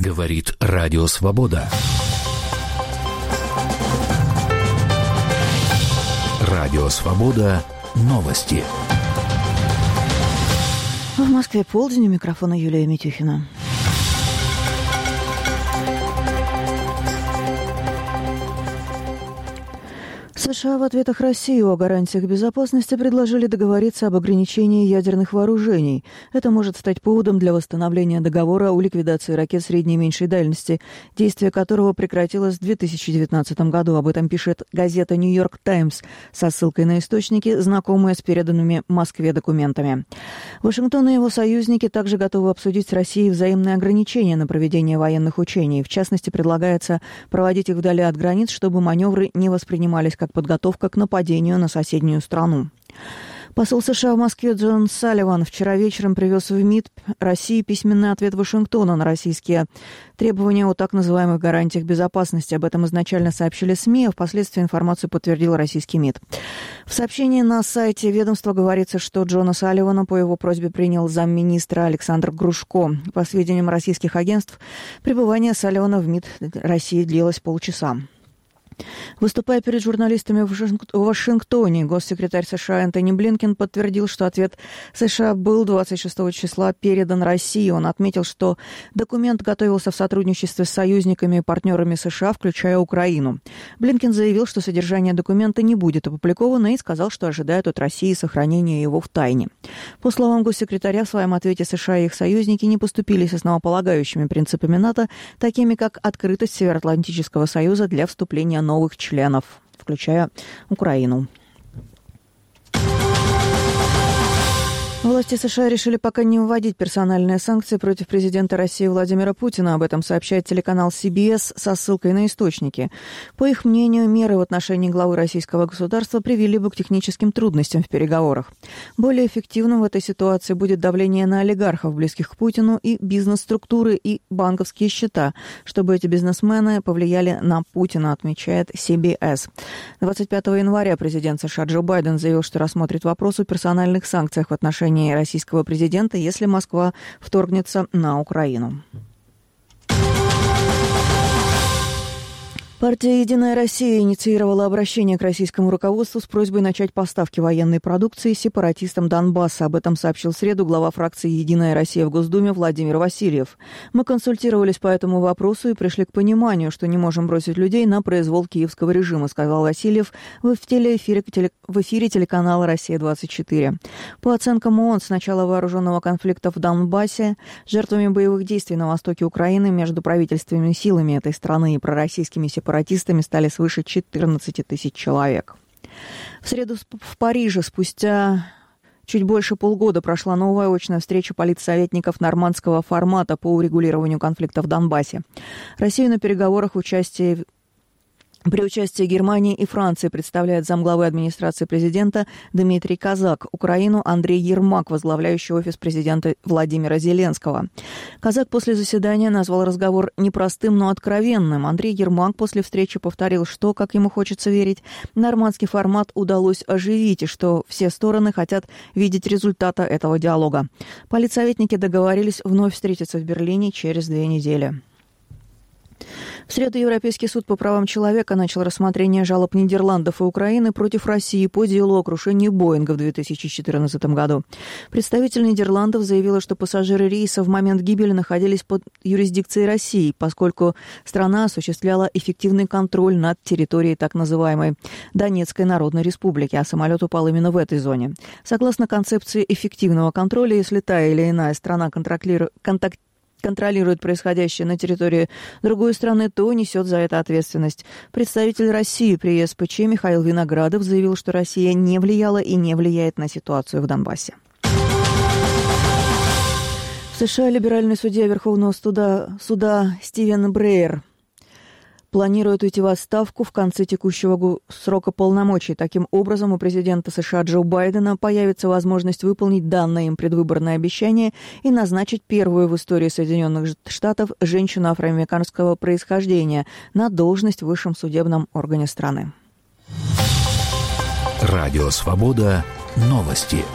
Говорит Радио Свобода. Радио Свобода. Новости. В Москве полдень, у микрофона Юлия Митюхина. США в ответах России о гарантиях безопасности предложили договориться об ограничении ядерных вооружений. Это может стать поводом для восстановления договора о ликвидации ракет средней и меньшей дальности, действие которого прекратилось в 2019 году. Об этом пишет газета «Нью-Йорк Таймс» со ссылкой на источники, знакомые с переданными Москве документами. Вашингтон и его союзники также готовы обсудить с Россией взаимные ограничения на проведение военных учений. В частности, предлагается проводить их вдали от границ, чтобы маневры не воспринимались как подготовка к нападению на соседнюю страну. Посол США в Москве Джон Салливан вчера вечером привез в МИД России письменный ответ Вашингтона на российские требования о так называемых гарантиях безопасности. Об этом изначально сообщили СМИ, а впоследствии информацию подтвердил российский МИД. В сообщении на сайте ведомства говорится, что Джона Салливана по его просьбе принял замминистра Александр Грушко. По сведениям российских агентств, пребывание Салливана в МИД России длилось полчаса. Выступая перед журналистами в Вашингтоне, госсекретарь США Энтони Блинкен подтвердил, что ответ США был 26 числа передан России. Он отметил, что документ готовился в сотрудничестве с союзниками и партнерами США, включая Украину. Блинкен заявил, что содержание документа не будет опубликовано, и сказал, что ожидает от России сохранения его в тайне. По словам госсекретаря, в своем ответе США и их союзники не поступили с основополагающими принципами НАТО, такими как открытость Североатлантического союза для вступления новых членов, включая Украину. Власти США решили пока не вводить персональные санкции против президента России Владимира Путина. Об этом сообщает телеканал CBS со ссылкой на источники. По их мнению, меры в отношении главы российского государства привели бы к техническим трудностям в переговорах. Более эффективным в этой ситуации будет давление на олигархов, близких к Путину, и бизнес-структуры и банковские счета, чтобы эти бизнесмены повлияли на Путина, отмечает CBS. 25 января президент США Джо Байден заявил, что рассмотрит вопрос о персональных санкциях в отношении российского президента, если Москва вторгнется на Украину. Партия «Единая Россия» инициировала обращение к российскому руководству с просьбой начать поставки военной продукции сепаратистам Донбасса. Об этом сообщил в среду глава фракции «Единая Россия» в Госдуме Владимир Васильев. «Мы консультировались по этому вопросу и пришли к пониманию, что не можем бросить людей на произвол киевского режима», сказал Васильев в эфире телеканала «Россия-24». По оценкам ООН, с начала вооруженного конфликта в Донбассе жертвами боевых действий на востоке Украины между правительственными силами этой страны и пророссийскими сепаратистами стали свыше 14 тысяч человек. В среду в Париже спустя чуть больше полгода прошла новая очная встреча политсоветников нормандского формата по урегулированию конфликта в Донбассе. Россию на переговорах при участии Германии и Франции представляет замглавы администрации президента Дмитрий Казак, Украину Андрей Ермак, возглавляющий офис президента Владимира Зеленского. Казак после заседания назвал разговор непростым, но откровенным. Андрей Ермак после встречи повторил, что, как ему хочется верить, нормандский формат удалось оживить, и что все стороны хотят видеть результата этого диалога. Политсоветники договорились вновь встретиться в Берлине через 2 недели. В среду Европейский суд по правам человека начал рассмотрение жалоб Нидерландов и Украины против России по делу о крушении Боинга в 2014 году. Представитель Нидерландов заявила, что пассажиры рейса в момент гибели находились под юрисдикцией России, поскольку страна осуществляла эффективный контроль над территорией так называемой Донецкой Народной Республики, а самолет упал именно в этой зоне. Согласно концепции эффективного контроля, если та или иная страна контролирует происходящее на территории другой страны, то несет за это ответственность. Представитель России при ЕСПЧ Михаил Виноградов заявил, что Россия не влияла и не влияет на ситуацию в Донбассе. В США либеральный судья Верховного суда Стивен Брейер планирует уйти в отставку в конце текущего срока полномочий. Таким образом, у президента США Джо Байдена появится возможность выполнить данное им предвыборное обещание и назначить первую в истории Соединенных Штатов женщину афроамериканского происхождения на должность в высшем судебном органе страны. Радио «Свобода». Новости.